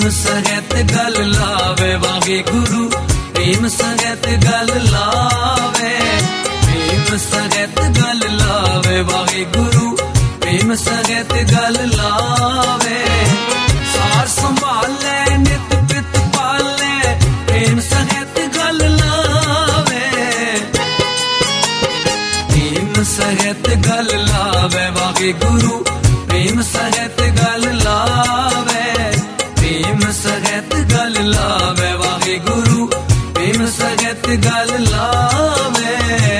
सगत गल लावे वागे गुरु प्रेम सगत गल लावे प्रेम सगत गल लावे वागे गुरु प्रेम सगत गल लावे सार संभाले नित पित पाले प्रेम सगत गल लावे प्रेम सगत गल लावे वागे गुरु प्रेम सगत गल लावे प्रेम सगत गल लावे वागे गुरु प्रेम सगत गल लावे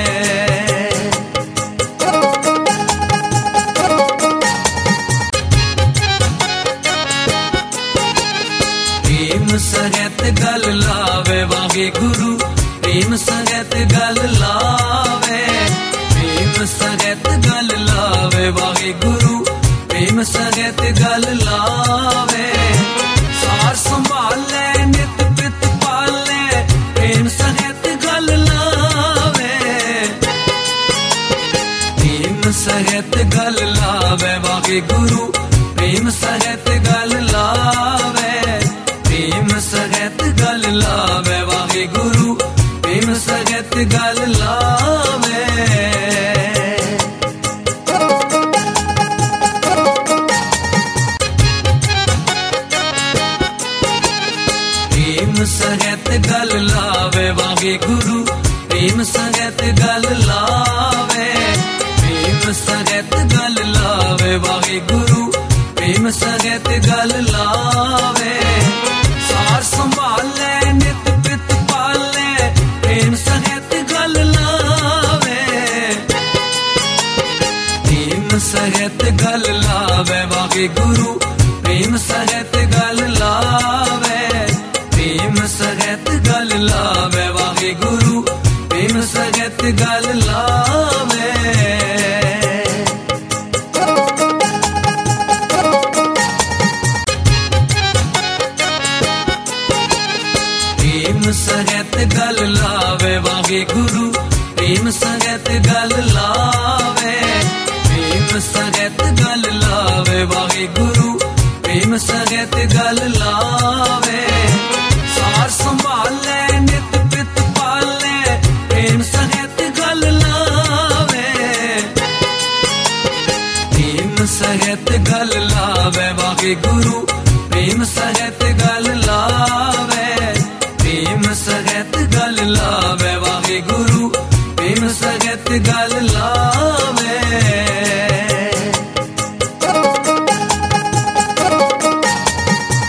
प्रेम सगत गल लावे वागे गुरु प्रेम सगत गल लावे प्रेम सगत गल लावे वागे गुरु प्रेम सगत गल लावे सार संभाले नित पित पाले प्रेम सगत गल लावे प्रेम सगत गल लावे वागे गुरु प्रेम सगत गल लावे प्रेम सगत गल लावे वागे गुरु प्रेम सगत गल लावे प्रेम सगत गल लावे वागे गुरु प्रेम सगत गल लावे प्रेम सगत गल लावे वागे गुरु प्रेम सगत गल लावे सार संभाले नित पित पाले प्रेम सगत गल लावे प्रेम सगत गल लावे वागे गुरु प्रेम सगत गल लावे प्रेम सगत गल लावे वागे गुरु प्रेम सगत गल लावे प्रेम सगत गल लावे वागे गुरु प्रेम सगत गल लावे प्रेम सगत गल लावे वागे गुरु प्रेम सगत गल लावे सार संभाले नित पित पाले प्रेम सगत गल लावे प्रेम सगत गल लावे वागे गुरु प्रेम सगत गल लावे प्रेम सगत गल लावे वागे गुरु प्रेम सगत गल लावे